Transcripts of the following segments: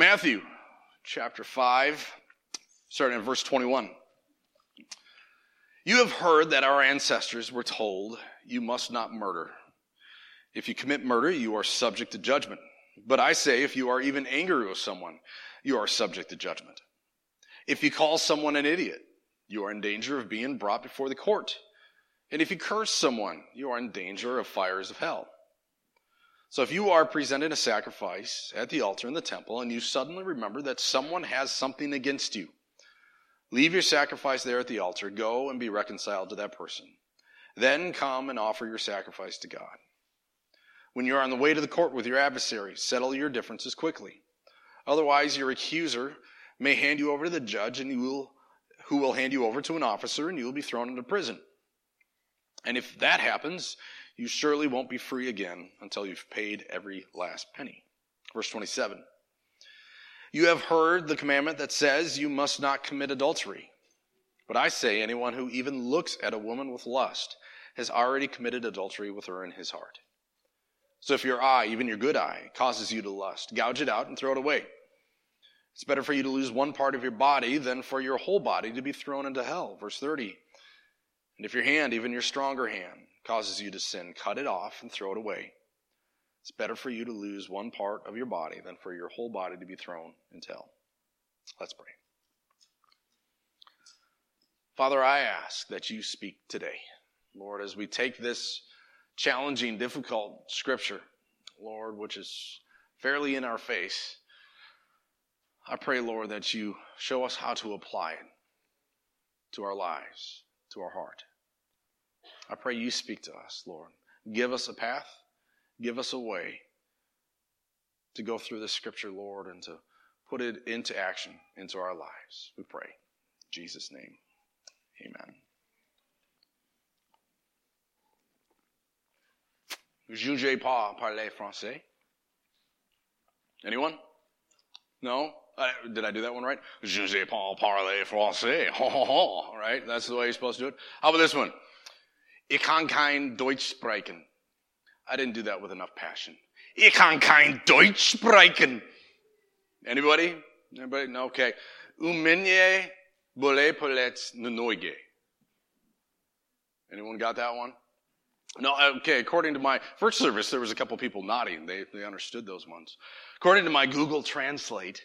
Matthew chapter 5, starting at verse 21. You have heard that our ancestors were told, you must not murder. If you commit murder, you are subject to judgment. But I say, if you are even angry with someone, you are subject to judgment. If you call someone an idiot, you are in danger of being brought before the court. And if you curse someone, you are in danger of fires of hell. So if you are presenting a sacrifice at the altar in the temple, and you suddenly remember that someone has something against you, leave your sacrifice there at the altar, go and be reconciled to that person. Then come and offer your sacrifice to God. When you are on the way to the court with your adversary, settle your differences quickly. Otherwise, your accuser may hand you over to the judge, and who will hand you over to an officer, and you will be thrown into prison. And if that happens, you surely won't be free again until you've paid every last penny. Verse 27. You have heard the commandment that says you must not commit adultery. But I say anyone who even looks at a woman with lust has already committed adultery with her in his heart. So if your eye, even your good eye, causes you to lust, gouge it out and throw it away. It's better for you to lose one part of your body than for your whole body to be thrown into hell. Verse 30. And if your hand, even your stronger hand, causes you to sin, cut it off and throw it away. It's better for you to lose one part of your body than for your whole body to be thrown into hell. Let's pray. Father, I ask that you speak today. Lord, as we take this challenging, difficult scripture, Lord, which is fairly in our face, I pray, Lord, that you show us how to apply it to our lives, to our heart. I pray you speak to us, Lord. Give us a path, give us a way to go through this scripture, Lord, and to put it into action into our lives. We pray. In Jesus' name, amen. Jugez pas parler français. Anyone? No? Did I do that one right? Jugez pas parler français. Ho, ho, ho. Right? That's the way you're supposed to do it. How about this one? Ich kann kein Deutsch sprechen. I didn't do that with enough passion. Ich kann kein Deutsch sprechen. Anybody? Anybody? No? Okay. Umenye bole polets nunoige. Anyone got that one? No, okay, according to my first service, there was a couple people nodding. They understood those ones. According to my Google Translate,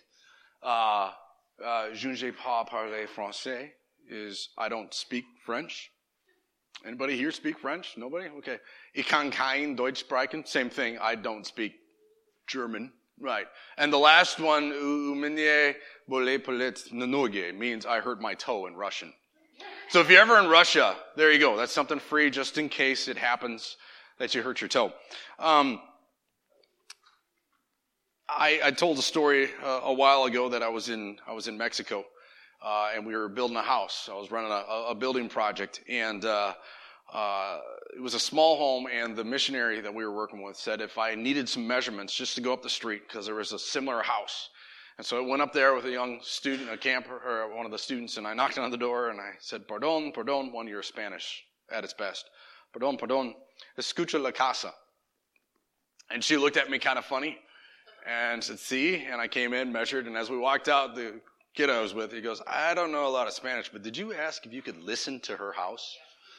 je ne pas parler français is I don't speak French. Anybody here speak French? Nobody? Okay. Ich kann kein Deutsch sprechen. Same thing. I don't speak German. Right. And the last one, umenye bole polet nunoige, means I hurt my toe in Russian. So if you're ever in Russia, there you go. That's something free just in case it happens that you hurt your toe. I told a story a while ago that I was in Mexico, and we were building a house. I was running a building project, and it was a small home, and the missionary that we were working with said if I needed some measurements just to go up the street because there was a similar house. And so I went up there with a young student, a camper, or one of the students, and I knocked on the door, and I said, Pardon, one of your Spanish at its best. Pardon, escucha la casa. And she looked at me kind of funny and said, see? And I came in, measured, and as we walked out, the kid I was with, he goes, I don't know a lot of Spanish, but did you ask if you could listen to her house?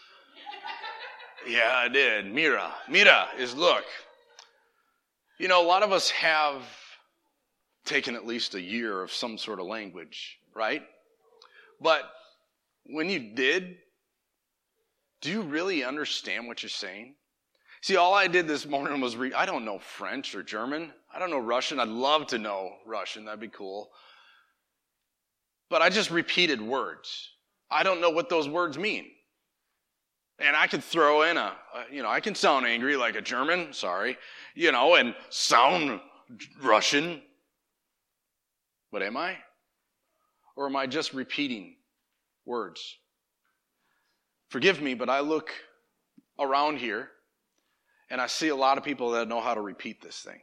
Yeah, I did. Mira is look. You know, a lot of us have taken at least a year of some sort of language, right? But when you did, do you really understand what you're saying? See, all I did this morning was I don't know French or German. I don't know Russian. I'd love to know Russian. That'd be cool. But I just repeated words. I don't know what those words mean. And I could throw in I can sound angry like a German, and sound Russian. But am I? Or am I just repeating words? Forgive me, but I look around here and I see a lot of people that know how to repeat this thing.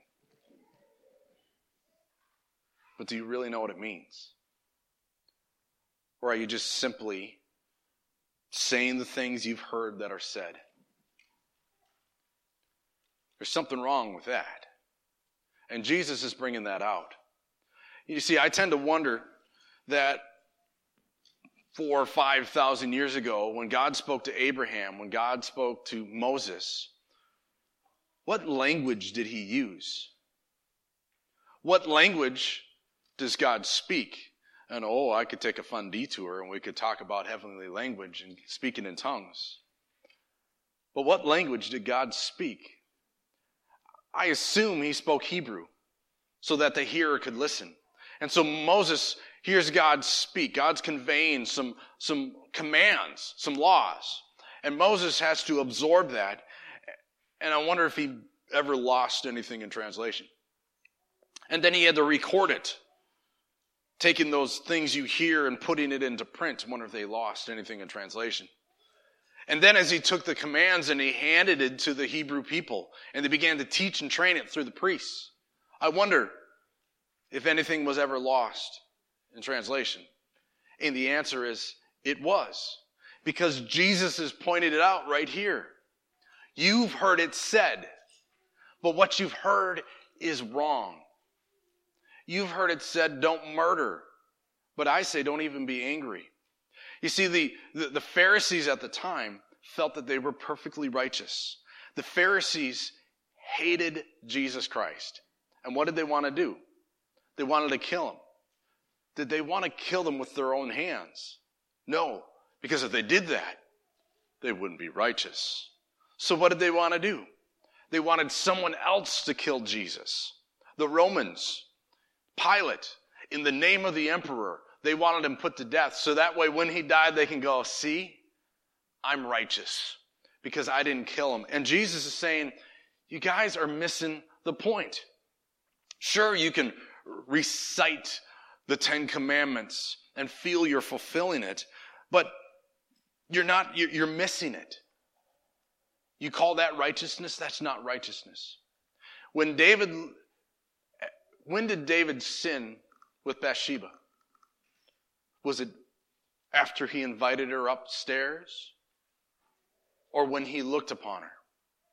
But do you really know what it means? Or are you just simply saying the things you've heard that are said? There's something wrong with that. And Jesus is bringing that out. You see, I tend to wonder that 4,000 or 5,000 years ago, when God spoke to Abraham, when God spoke to Moses, what language did he use? What language does God speak? And I could take a fun detour and we could talk about heavenly language and speaking in tongues. But what language did God speak? I assume he spoke Hebrew so that the hearer could listen. And so Moses hears God speak. God's conveying some commands, some laws. And Moses has to absorb that. And I wonder if he ever lost anything in translation. And then he had to record it, taking those things you hear and putting it into print. I wonder if they lost anything in translation. And then as he took the commands and he handed it to the Hebrew people, and they began to teach and train it through the priests, I wonder if anything was ever lost in translation. And the answer is, it was. Because Jesus has pointed it out right here. You've heard it said, but what you've heard is wrong. You've heard it said, don't murder. But I say, don't even be angry. You see, the Pharisees at the time felt that they were perfectly righteous. The Pharisees hated Jesus Christ. And what did they want to do? They wanted to kill him. Did they want to kill them with their own hands? No, because if they did that, they wouldn't be righteous. So what did they want to do? They wanted someone else to kill Jesus. The Romans, Pilate, in the name of the emperor, they wanted him put to death. So that way when he died, they can go, see, I'm righteous because I didn't kill him. And Jesus is saying, you guys are missing the point. Sure, you can recite the 10 Commandments and feel you're fulfilling it, but you're missing it. You call that righteousness? That's not righteousness. When did David sin with Bathsheba? Was it after he invited her upstairs? Or when he looked upon her?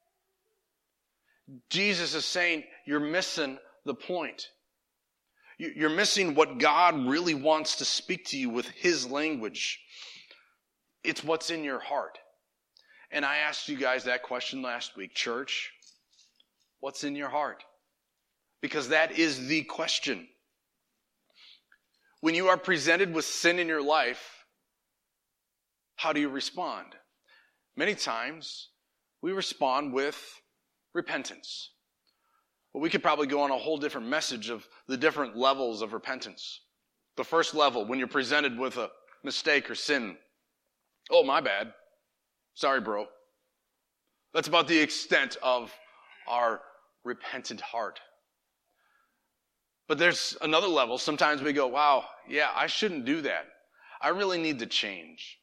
Jesus is saying, you're missing the point. You're missing what God really wants to speak to you with his language. It's what's in your heart. And I asked you guys that question last week. Church, what's in your heart? Because that is the question. When you are presented with sin in your life, how do you respond? Many times, we respond with repentance. But we could probably go on a whole different message of the different levels of repentance. The first level, when you're presented with a mistake or sin. Oh, my bad. Sorry, bro. That's about the extent of our repentant heart. But there's another level. Sometimes we go, wow, yeah, I shouldn't do that. I really need to change.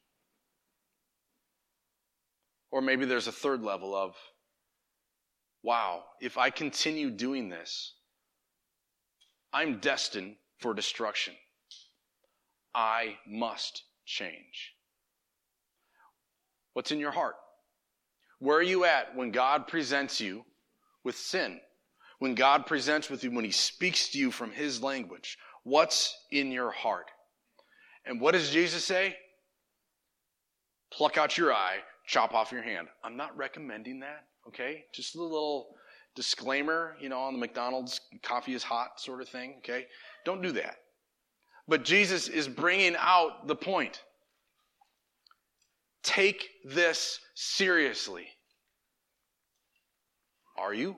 Or maybe there's a third level of, wow, if I continue doing this, I'm destined for destruction. I must change. What's in your heart? Where are you at when God presents you with sin? When God presents with you, when he speaks to you from his language, what's in your heart? And what does Jesus say? Pluck out your eye, chop off your hand. I'm not recommending that, okay? Just a little disclaimer, on the McDonald's coffee is hot sort of thing, okay? Don't do that. But Jesus is bringing out the point. Take this seriously. Are you?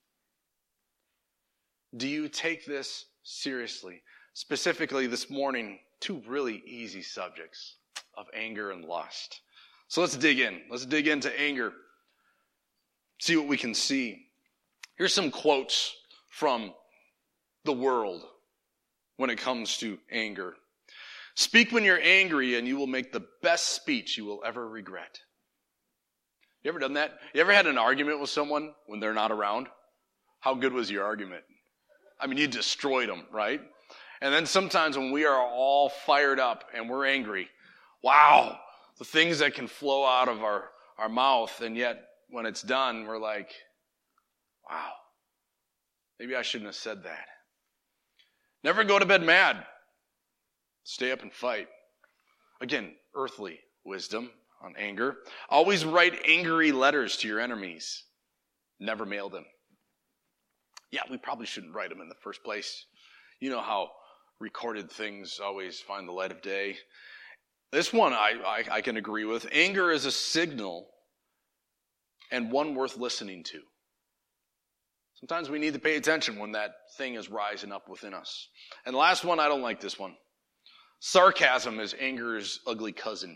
Do you take this seriously? Specifically this morning, 2 really easy subjects of anger and lust. So let's dig in. Let's dig into anger. See what we can see. Here's some quotes from the world when it comes to anger. Speak when you're angry and you will make the best speech you will ever regret. You ever done that? You ever had an argument with someone when they're not around? How good was your argument? I mean, you destroyed them, right? And then sometimes when we are all fired up and we're angry, wow, the things that can flow out of our mouth, and yet when it's done, we're like, wow, maybe I shouldn't have said that. Never go to bed mad. Stay up and fight. Again, earthly wisdom on anger. Always write angry letters to your enemies. Never mail them. Yeah, we probably shouldn't write them in the first place. You know how recorded things always find the light of day. This one I can agree with. Anger is a signal and one worth listening to. Sometimes we need to pay attention when that thing is rising up within us. And the last one, I don't like this one. Sarcasm is anger's ugly cousin.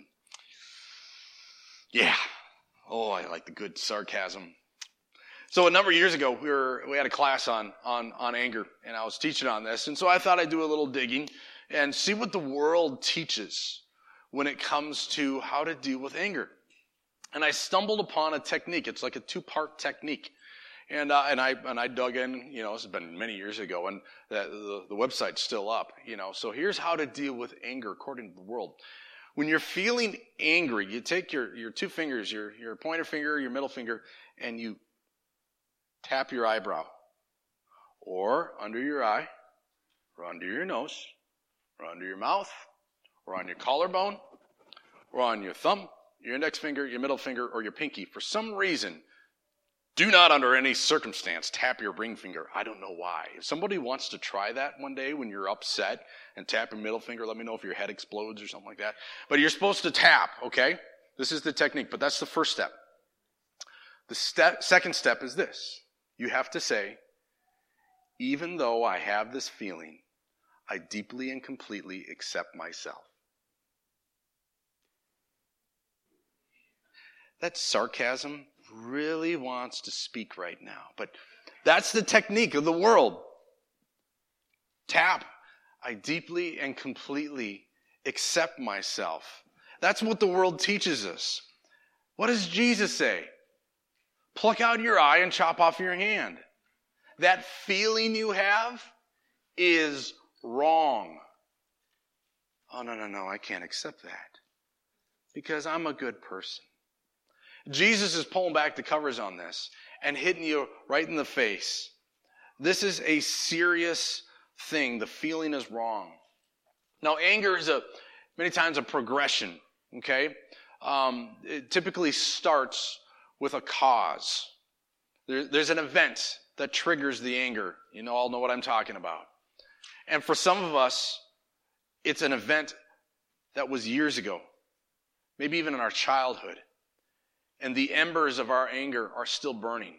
Yeah. Oh, I like the good sarcasm. So a number of years ago, we had a class on anger, and I was teaching on this. And so I thought I'd do a little digging and see what the world teaches when it comes to how to deal with anger. And I stumbled upon a technique. It's like a 2-part technique. And I dug in, this has been many years ago, and the website's still up, So here's how to deal with anger according to the world. When you're feeling angry, you take your 2 fingers, your pointer finger, your middle finger, and you tap your eyebrow, or under your eye, or under your nose, or under your mouth, or on your collarbone, or on your thumb, your index finger, your middle finger, or your pinky. For some reason, do not under any circumstance tap your ring finger. I don't know why. If somebody wants to try that one day when you're upset and tap your middle finger, let me know if your head explodes or something like that. But you're supposed to tap, okay? This is the technique, but that's the first step. The second step is this. You have to say, even though I have this feeling, I deeply and completely accept myself. That sarcasm really wants to speak right now, but that's the technique of the world. Tap. I deeply and completely accept myself. That's what the world teaches us. What does Jesus say? Pluck out your eye and chop off your hand. That feeling you have is wrong. Oh, no, I can't accept that because I'm a good person. Jesus is pulling back the covers on this and hitting you right in the face. This is a serious thing. The feeling is wrong. Now, anger is many times a progression, okay? It typically starts with a cause. There's an event that triggers the anger. You all know what I'm talking about. And for some of us, it's an event that was years ago, maybe even in our childhood. And the embers of our anger are still burning.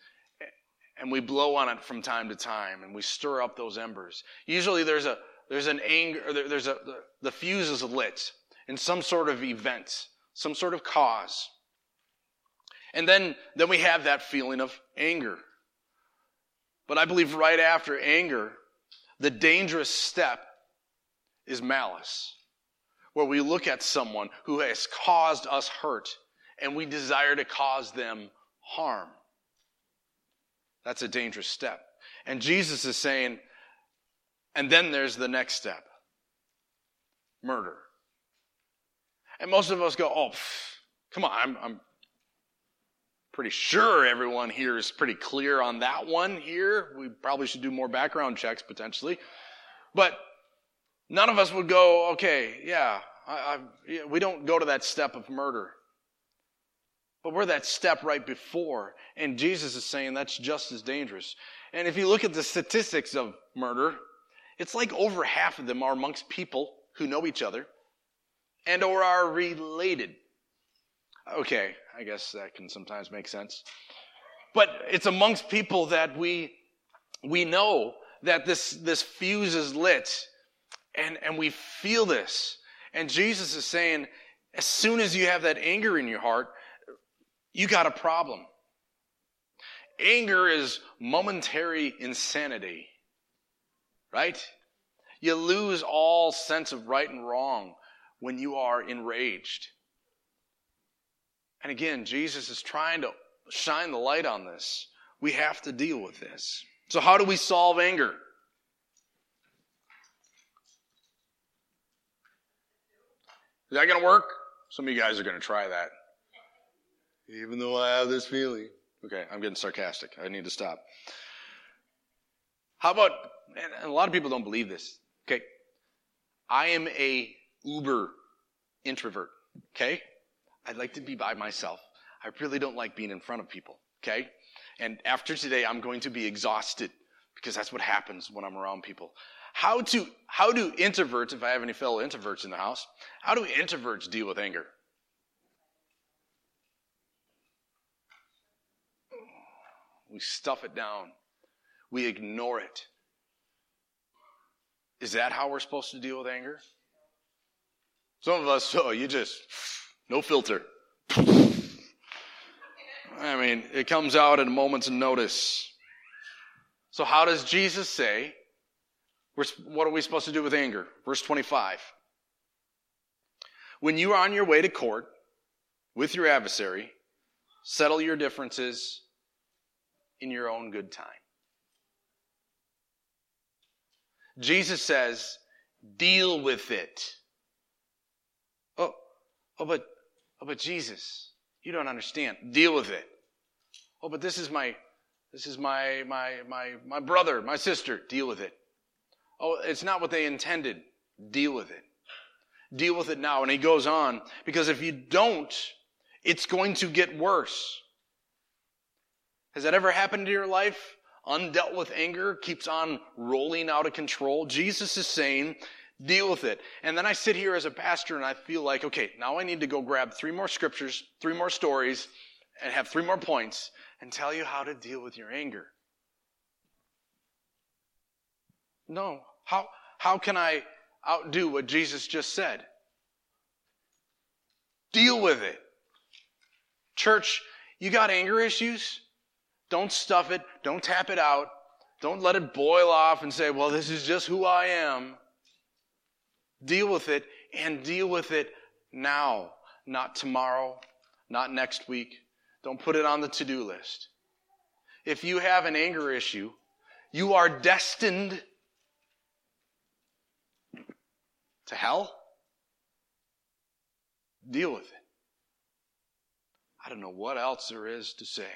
And we blow on it from time to time, and we stir up those embers. Usually there's an anger, the fuse is lit in some sort of event, some sort of cause. And then we have that feeling of anger. But I believe right after anger, the dangerous step is malice, where we look at someone who has caused us hurt, and we desire to cause them harm. That's a dangerous step. And Jesus is saying, and then there's the next step. Murder. And most of us go, come on, I'm pretty sure everyone here is pretty clear on that one here. We probably should do more background checks potentially. But none of us would go, okay, yeah, we don't go to that step of murder. But we're that step right before. And Jesus is saying that's just as dangerous. And if you look at the statistics of murder, it's like over half of them are amongst people who know each other and or are related. Okay, I guess that can sometimes make sense. But it's amongst people that we know that this fuse is lit, and we feel this. And Jesus is saying, as soon as you have that anger in your heart, you got a problem. Anger is momentary insanity, right? You lose all sense of right and wrong when you are enraged. And again, Jesus is trying to shine the light on this. We have to deal with this. So how do we solve anger? Is that going to work? Some of you guys are going to try that. Even though I have this feeling. Okay, I'm getting sarcastic. I need to stop. How about, and a lot of people don't believe this, okay? I am a uber introvert, okay? I like to be by myself. I really don't like being in front of people, okay? And after today, I'm going to be exhausted because that's what happens when I'm around people. How do introverts, if I have any fellow introverts in the house, how do introverts deal with anger? We stuff it down. We ignore it. Is that how we're supposed to deal with anger? Some of us, you just, no filter. I mean, it comes out at a moment's notice. So how does Jesus say, what are we supposed to do with anger? Verse 25. When you are on your way to court with your adversary, settle your differences in your own good time. Jesus says, deal with it. But Jesus, you don't understand. Deal with it. Oh, but this is my brother, my sister. Deal with it. Oh, it's not what they intended. Deal with it. Deal with it now. And he goes on, because if you don't, it's going to get worse. Has that ever happened to your life? Undealt with anger keeps on rolling out of control. Jesus is saying, deal with it. And then I sit here as a pastor and I feel like, okay, now I need to go grab 3 more scriptures, 3 more stories, and have 3 more points and tell you how to deal with your anger. No. How can I outdo what Jesus just said? Deal with it. Church, you got anger issues? Don't stuff it. Don't tap it out. Don't let it boil off and say, well, this is just who I am. Deal with it, and deal with it now, not tomorrow, not next week. Don't put it on the to-do list. If you have an anger issue, you are destined to hell. Deal with it. I don't know what else there is to say.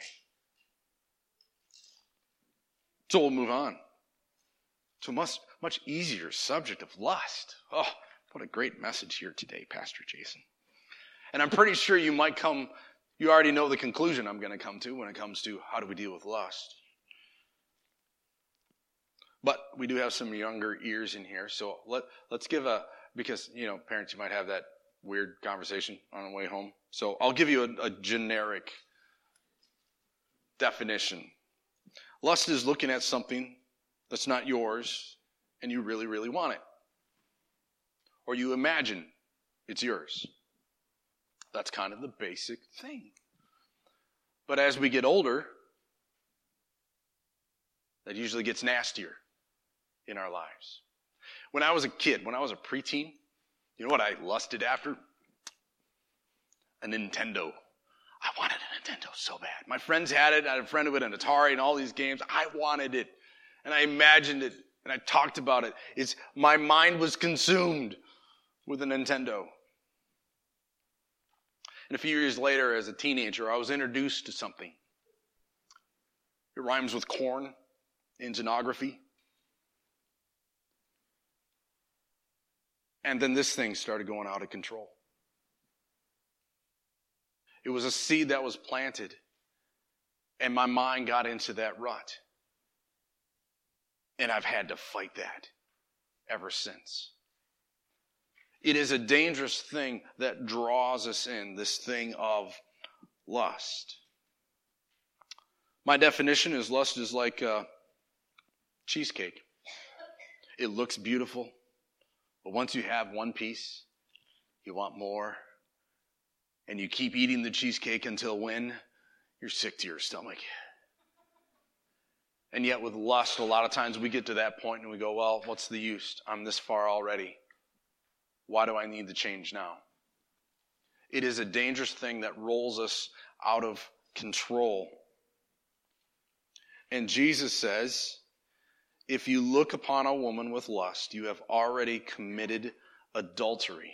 So we'll move on to a much easier subject of lust. Oh, what a great message here today, Pastor Jason. And I'm pretty sure you already know the conclusion I'm going to come to when it comes to how do we deal with lust. But we do have some younger ears in here, so let's give because, parents, you might have that weird conversation on the way home. So I'll give you a generic definition. Lust is looking at something that's not yours and you really, really want it. Or you imagine it's yours. That's kind of the basic thing. But as we get older, that usually gets nastier in our lives. When I was a kid, when I was a preteen, you know what I lusted after? A Nintendo. I wanted a Nintendo so bad. My friends had it. I had a friend who had an Atari and all these games. I wanted it. And I imagined it. And I talked about it. My mind was consumed with a Nintendo. And a few years later, as a teenager, I was introduced to something. It rhymes with corn in genography. And then this thing started going out of control. It was a seed that was planted, and my mind got into that rut. And I've had to fight that ever since. It is a dangerous thing that draws us in, this thing of lust. My definition is lust is like cheesecake. It looks beautiful, but once you have one piece, you want more. And you keep eating the cheesecake until when? You're sick to your stomach. And yet with lust, a lot of times we get to that point and we go, well, what's the use? I'm this far already. Why do I need to change now? It is a dangerous thing that rolls us out of control. And Jesus says, if you look upon a woman with lust, you have already committed adultery.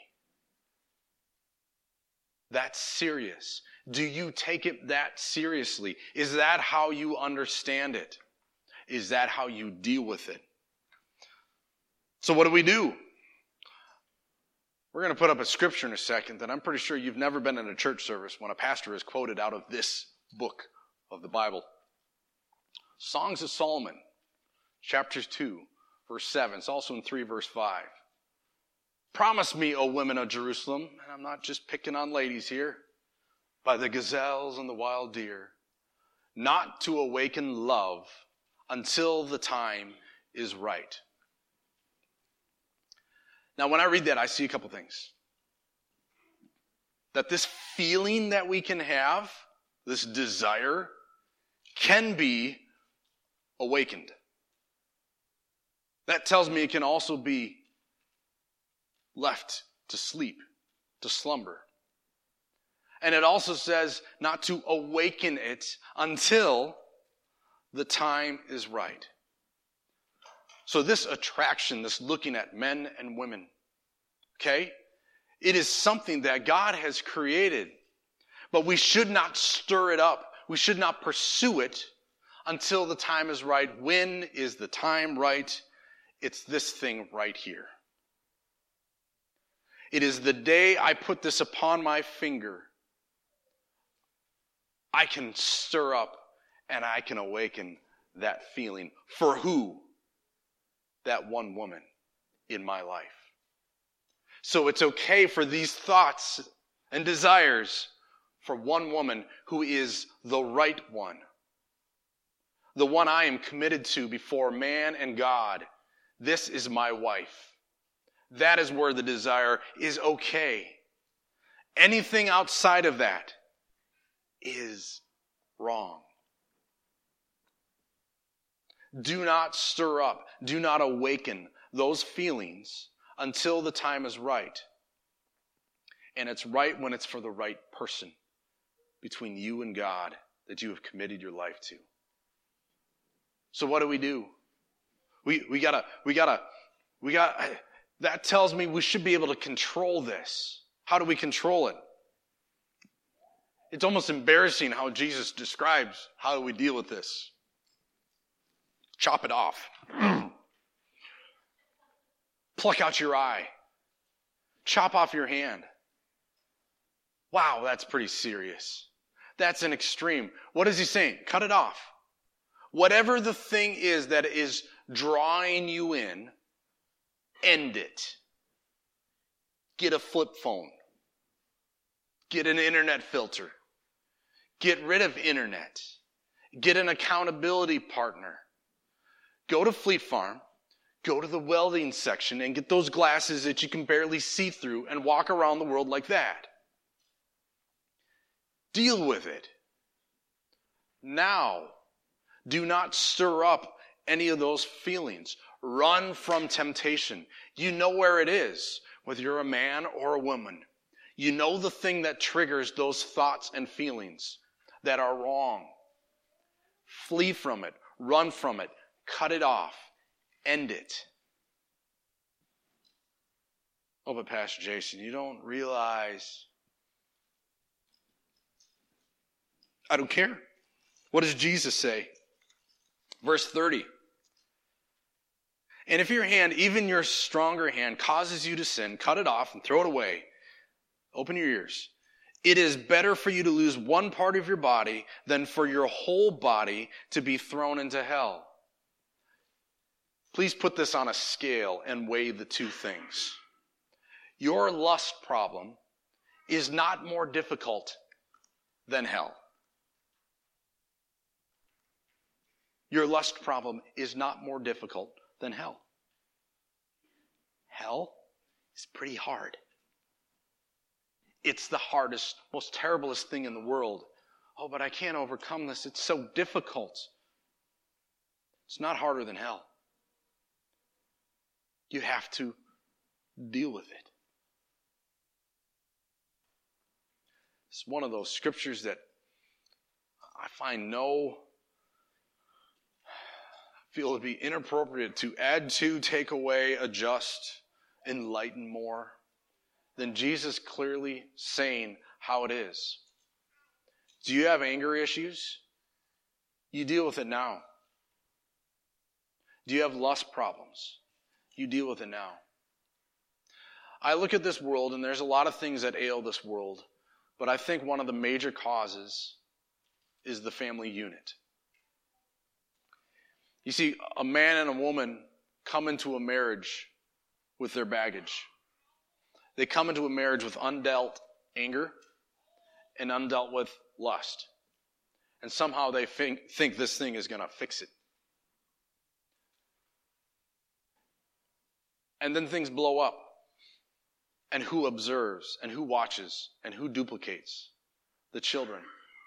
That's serious. Do you take it that seriously? Is that how you understand it? Is that how you deal with it? So what do? We're going to put up a scripture in a second that I'm pretty sure you've never been in a church service when a pastor has quoted out of this book of the Bible. Songs of Solomon, chapter 2, verse 7. It's also in 3, verse 5. Promise me, O women of Jerusalem, and I'm not just picking on ladies here, by the gazelles and the wild deer, not to awaken love until the time is right. Now, when I read that, I see a couple things. That this feeling that we can have, this desire, can be awakened. That tells me it can also be left to sleep, to slumber. And it also says not to awaken it until the time is right. So this attraction, this looking at men and women, okay, it is something that God has created, but we should not stir it up. We should not pursue it until the time is right. When is the time right? It's this thing right here. It is the day I put this upon my finger, I can stir up and I can awaken that feeling. For who? That one woman in my life. So it's okay for these thoughts and desires for one woman who is the right one. The one I am committed to before man and God. This is my wife. That is where the desire is okay. Anything outside of that is wrong. Do not stir up, do not awaken those feelings until the time is right. And it's right when it's for the right person between you and God that you have committed your life to. So what do? We gotta, that tells me we should be able to control this. How do we control it? It's almost embarrassing how Jesus describes how do we deal with this. Chop it off. Pluck out your eye. Chop off your hand. Wow, that's pretty serious. That's an extreme. What is he saying? Cut it off. Whatever the thing is that is drawing you in, end it. Get a flip phone. Get an internet filter. Get rid of internet. Get an accountability partner. Go to Fleet Farm, go to the welding section and get those glasses that you can barely see through and walk around the world like that. Deal with it. Now, do not stir up any of those feelings. Run from temptation. You know where it is, whether you're a man or a woman. You know the thing that triggers those thoughts and feelings that are wrong. Flee from it. Run from it. Cut it off. End it. Oh, but Pastor Jason, you don't realize. I don't care. What does Jesus say? Verse 30. And if your hand, even your stronger hand, causes you to sin, cut it off and throw it away. Open your ears. It is better for you to lose one part of your body than for your whole body to be thrown into hell. Please put this on a scale and weigh the two things. Your lust problem is not more difficult than hell. Your lust problem is not more difficult than hell. Hell is pretty hard. It's the hardest, most terriblest thing in the world. Oh, but I can't overcome this. It's so difficult. It's not harder than hell. You have to deal with it. It's one of those scriptures that I find feel it would be inappropriate to add to, take away, adjust, enlighten more than Jesus clearly saying how it is. Do you have anger issues? You deal with it now. Do you have lust problems? You deal with it now. I look at this world, and there's a lot of things that ail this world, but I think one of the major causes is the family unit. You see, a man and a woman come into a marriage with their baggage. They come into a marriage with undealt anger and undealt with lust. And somehow they think this thing is going to fix it. And then things blow up. And who observes, and who watches, and who duplicates? The children.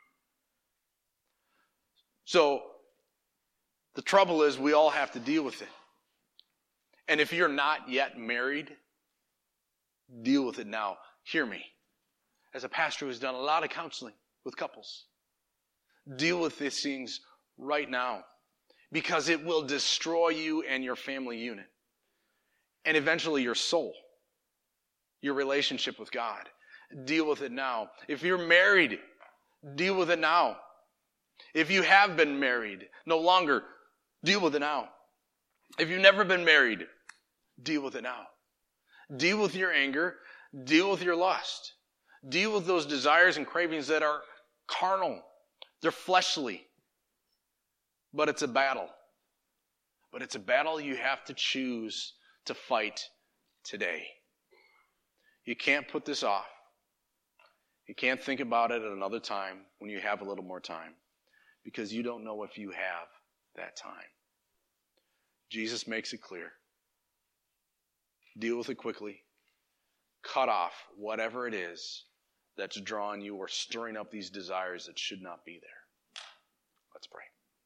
So, the trouble is we all have to deal with it. And if you're not yet married, deal with it now. Hear me. As a pastor who's done a lot of counseling with couples, deal with these things right now. Because it will destroy you and your family unit. And eventually your soul. Your relationship with God. Deal with it now. If you're married, deal with it now. If you have been married, no longer, deal with it now. If you've never been married, deal with it now. Deal with your anger. Deal with your lust. Deal with those desires and cravings that are carnal. They're fleshly. But it's a battle. But it's a battle you have to choose to fight today. You can't put this off. You can't think about it at another time when you have a little more time, because you don't know if you have that time. Jesus makes it clear. Deal with it quickly. Cut off whatever it is that's drawing you or stirring up these desires that should not be there. Let's pray.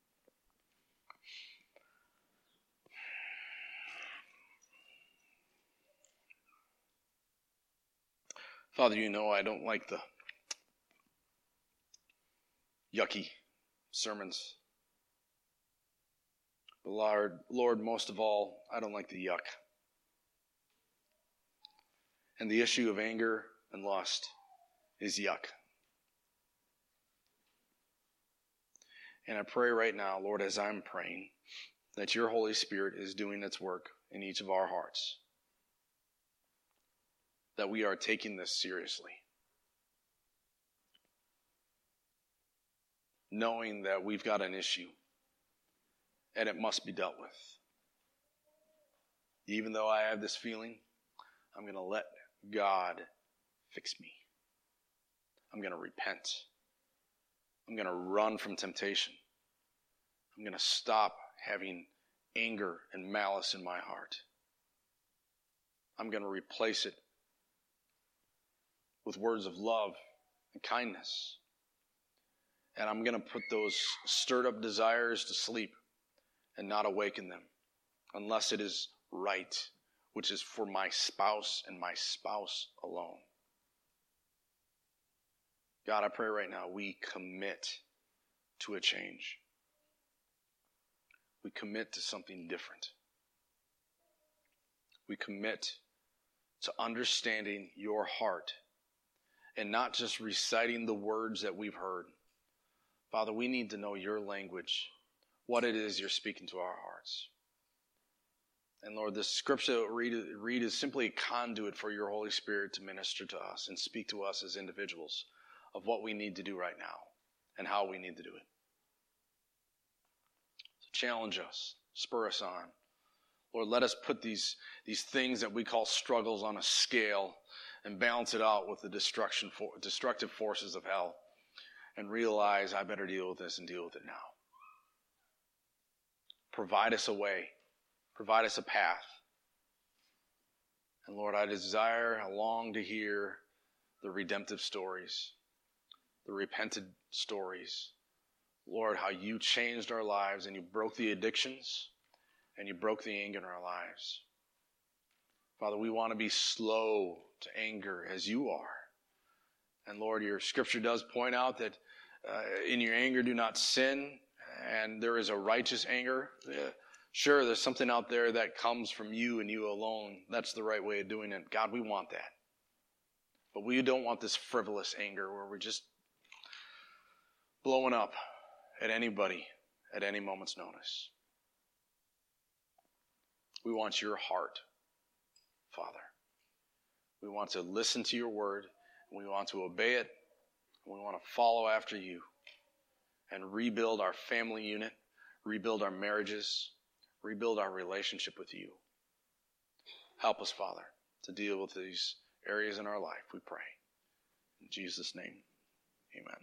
Father, you know I don't like the yucky sermons. But Lord, most of all, I don't like the yuck. And the issue of anger and lust is yuck. And I pray right now, Lord, as I'm praying, that your Holy Spirit is doing its work in each of our hearts. That we are taking this seriously. Knowing that we've got an issue and it must be dealt with. Even though I have this feeling, I'm going to let God fix me. I'm going to repent. I'm going to run from temptation. I'm going to stop having anger and malice in my heart. I'm going to replace it with words of love and kindness. And I'm going to put those stirred up desires to sleep and not awaken them unless it is right, which is for my spouse and my spouse alone. God, I pray right now we commit to a change. We commit to something different. We commit to understanding your heart and not just reciting the words that we've heard. Father, we need to know your language, what it is you're speaking to our hearts. And Lord, this scripture that we read is simply a conduit for your Holy Spirit to minister to us and speak to us as individuals of what we need to do right now and how we need to do it. So challenge us, spur us on. Lord, let us put these things that we call struggles on a scale and balance it out with the destructive forces of hell and realize I better deal with this and deal with it now. Provide us a way. Provide us a path. And Lord, I long to hear the redemptive stories, the repented stories. Lord, how you changed our lives and you broke the addictions and you broke the anger in our lives. Father, we want to be slow to anger as you are. And Lord, your scripture does point out that in your anger do not sin, and there is a righteous anger. Sure, there's something out there that comes from you and you alone. That's the right way of doing it. God, we want that. But we don't want this frivolous anger where we're just blowing up at anybody at any moment's notice. We want your heart, Father. We want to listen to your word. We want to obey it. We want to follow after you and rebuild our family unit, rebuild our marriages, rebuild our relationship with you. Help us, Father, to deal with these areas in our life, we pray. In Jesus' name, amen.